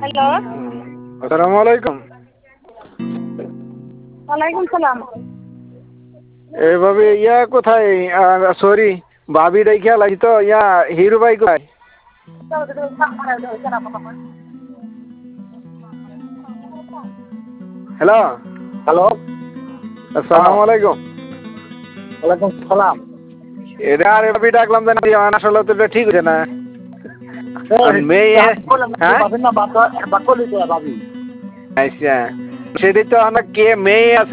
Hello, আসসালামু আলাইকুম। ওয়ালাইকুম সালাম। এভাবে কোথায়? সরি, ভাবি রেখে লাগি তো হিরু ভাই কোথায়? হ্যালো, হ্যালো, আসসালামু আলাইকুম। ওয়ালাইকুম সালাম। এটা আর ভাবি ডাকলাম জানি আসলে তো এটা ঠিক হচ্ছে না। মেয়ে হ্যাঁ ভাবি না বাক্য লিখে ভাবি। আচ্ছা, সেটি তো আমরা কে মেয়ে আছে